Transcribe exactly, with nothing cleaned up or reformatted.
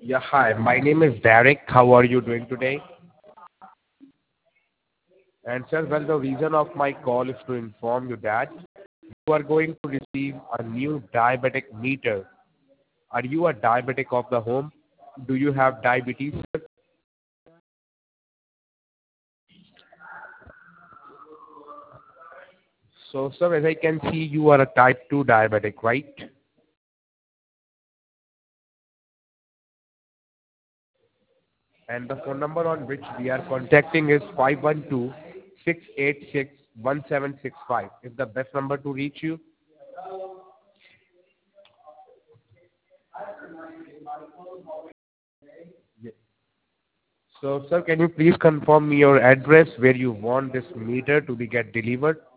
Yeah, hi. My name is Derek. How are you doing today? And sir, well, the reason of my call is to inform you that you are going to receive a new diabetic meter. Are you a diabetic of the home? Do you have diabetes, sir? So, sir, as I can see, you are a type two diabetic, right? And the phone number on which we are contacting is five one two, six eight six, one seven six five. Is the best number to reach you? So, sir, can you please confirm me your address where you want this meter to be get delivered?